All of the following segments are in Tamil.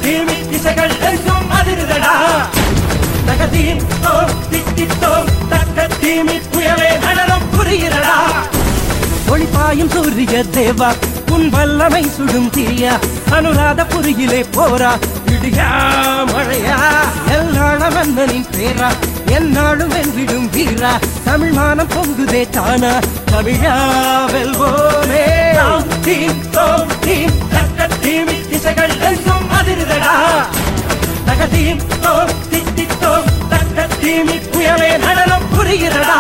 தீமி திசைகள் எங்கும் அதிர்தடா தகதீம் தோம் தித்தித்தோம் தக்க தீமி புயலே நடனம் புரிகிறடா ஒளிபாயும் சூரிய தேவா உன் வல்லமை சுடும் தீயா அனுராதபுரியிலே போரா இடியா மழையா எல்லாள மன்னனின் பேரா என்னாலும் வென்றிடும் வீரா தமிழ் மானம் பொங்குதே தானா தமிழா வெல்வோமே தீம் தோம் தீம் தக்க தீமி திசைகள் எங்கும் அதிர்தடா தகதீம் தோம் தித்தித்தோம் தக்க தீமி புயலே நடனம் புரிகிறடா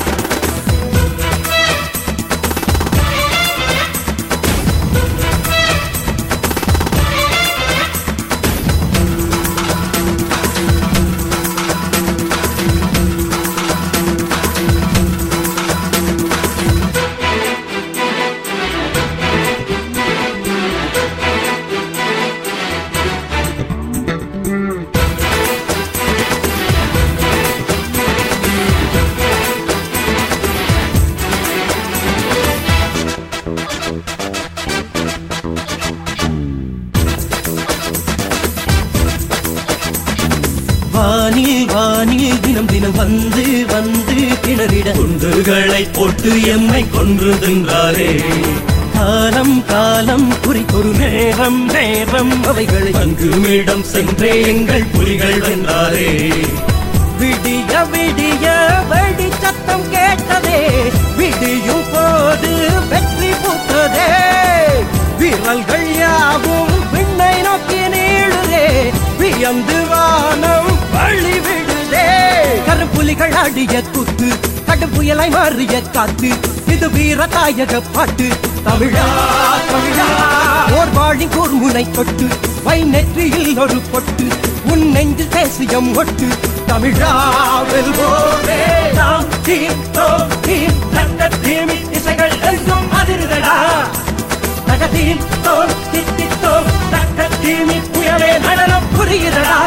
வானில் வானில் தினம் தினம் வந்து வந்து கிணறிட குண்டுகளை போட்டு எம்மை கொன்று தின்றாரே காலம் காலம் குறிக்கொரு நேரம் நேரம் அவைகளை அங்குமிடம் சென்றே எங்கள் புலிகள் வென்றாரே விடிய விடிய வெடி சத்தம் கேட்டதே விடியும் போது வெற்றி பூத்ததே விரல்கள் யாவும் விண்ணை நோக்கி நீளுதே வியந்து வானம் வழி விடுதே கருப்புலிகள் ஆடிய கூத்து கடும் புயலாய் மாறிய காத்து இது வீர தாயக பாட்டு தமிழா தமிழா ஓர் வாழி கூர்முனை தொட்டு வை நெற்றியில் ஒரு பொட்டு உன் நெஞ்சில் தேசியம் ஒட்டு தமிழா வெல்வோமே நாம் தீம் தோம் தீம் தக்க தீமி திசைகள் எங்கும் அதிர்தடா தகதீம் தோம் தித்தித்தோம் தக்க தீமி புயலே நடனம் புரிகிறடா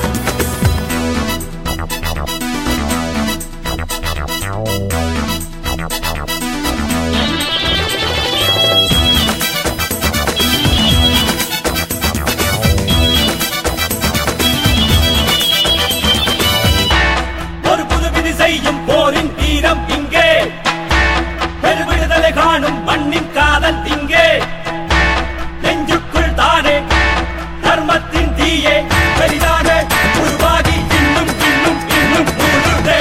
ஒரு புது விதி செய்யும் போரின் தீரம் இங்கே பெருவிடுதலை காணும் மண்ணின் காதல் இங்கே நெஞ்சுக்குள் தானே தர்மத்தின் தீயே பெரிதாக உருவாகி இன்னும் இன்னும் இன்னும் மூடுதே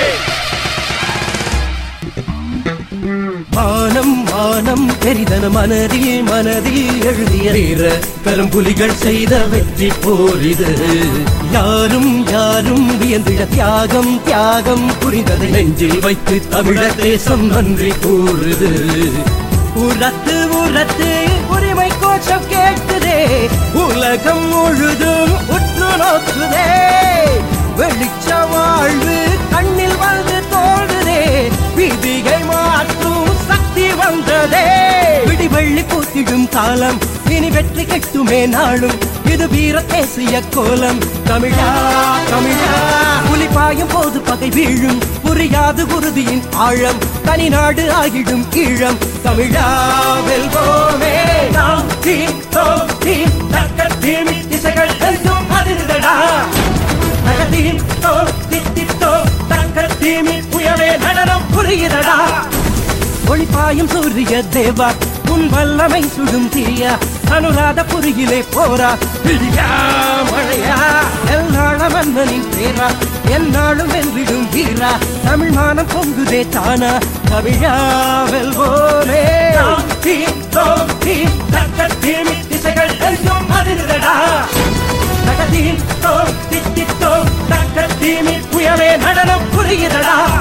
மானம் மானம் பெரிதன மனதில் மனதில் எழுதிய வீர பெரும் புலிகள் செய்த வெற்றி போரிது யாரும் யாரும் வியந்திட தியாகம் தியாகம் புரிந்ததை நெஞ்சில் வைத்து தமிழர் தேசம் நன்றி கூறுது உரத்து உரத்து உரிமை கோஷம் கேட்குதே உலகம் முழுதும் உற்று நோக்குதே வெளிச்ச வாழ்வு கண்ணில் வந்து தோன்றுதே விதியை மாற்றும் சக்தி வந்ததே விடிவெள்ளி பூத்திடும் காலம் இனி வெற்றி கட்டுமே நாளும் இது வீர தேசிய கோலம் தமிழா தமிழா புலிபாயும் போது பகை வீழும் புரியாது குருதியின் ஆழம் தனி நாடு ஆகிடும் ஈழம் தமிழா வெல்வோமே நாம் தீம் தோம் தீம் தக்க தீமி திசைகள் எங்கும் அதிர்தடா தகதீம் தோம் தித்தித்தோம் தக்க தீமி புயலே நடனம் புரிகிறடா ஒளிபாயும் சூரிய தேவா உன் வல்லமை சுடும் தீயா அனுராதபுரியிலே போரா இடியா மழையா எல்லாள மன்னனின் பேரா என்னாலும் வென்றிடும் வீரா தமிழ் மானம் பொங்குதே தானா தமிழா வெல்வோமே தீம் தோம் தீம் தக்க தீமி திசைகள் எங்கும் அதிர்தடா தகதீம் தோம் தித்தித்தோம் தக்க தீமி புயலே நடனம் புரிகிறடா